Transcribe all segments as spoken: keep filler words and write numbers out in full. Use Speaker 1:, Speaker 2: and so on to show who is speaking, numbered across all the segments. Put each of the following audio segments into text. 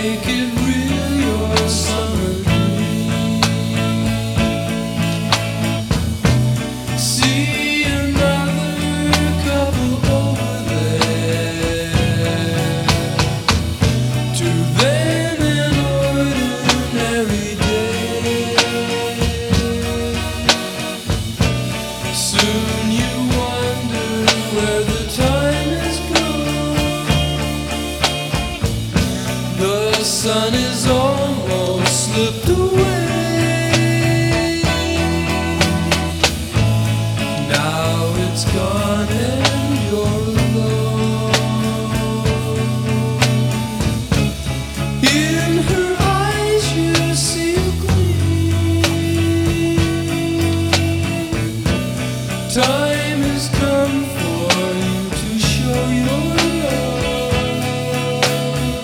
Speaker 1: Make it real, your summer dream. See another couple over there. To them an ordinary day. Soon you wonder where the time has gone. The sun is almost slipped away. Now it's gone and you're alone. In her eyes you see a gleam. Time has come for you to show your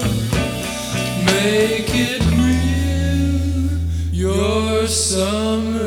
Speaker 1: love. Make it real, your summer.